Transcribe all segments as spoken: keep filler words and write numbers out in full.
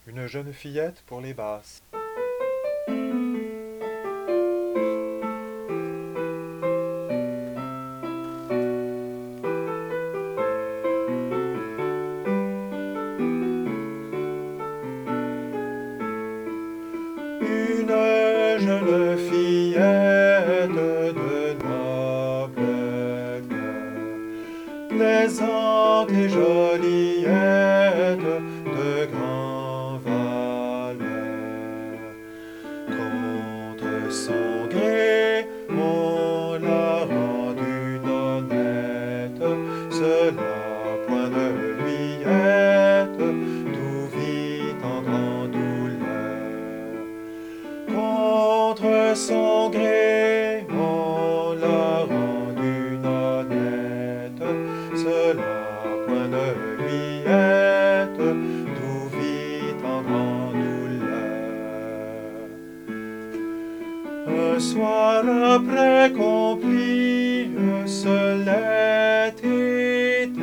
Une jeune fillette pour les basses. Une jeune fillette de noble cœur, plaisante et joliette de grand valeur. Contre son gré, on l'a rendue honnête, cela point ne lui est, tout vit en grande douleur. Contre son gré, on l'a rendue honnête, cela point ne lui est, tout vit en grande douleur. Un soir après qu'on plie, ce lait était.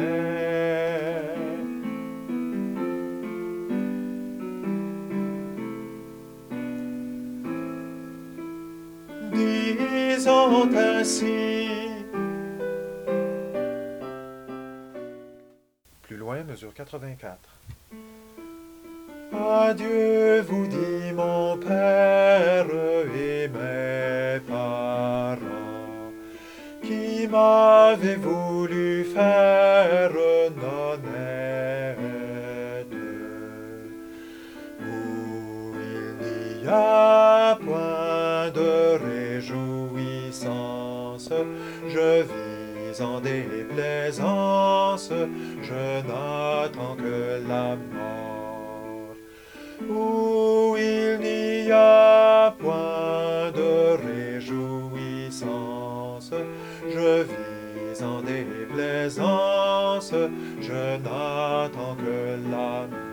Disons ainsi. Plus loin, mesure quatre-vingt-quatre. Adieu, vous dit mon père et mes parents, qui m'avaient voulu faire nonnette, où il n'y a point de réjouissance, je vis en déplaisance, je n'attends que la mort. Où il n'y a point de réjouissance, je vis en déplaisance, je n'attends que la mort.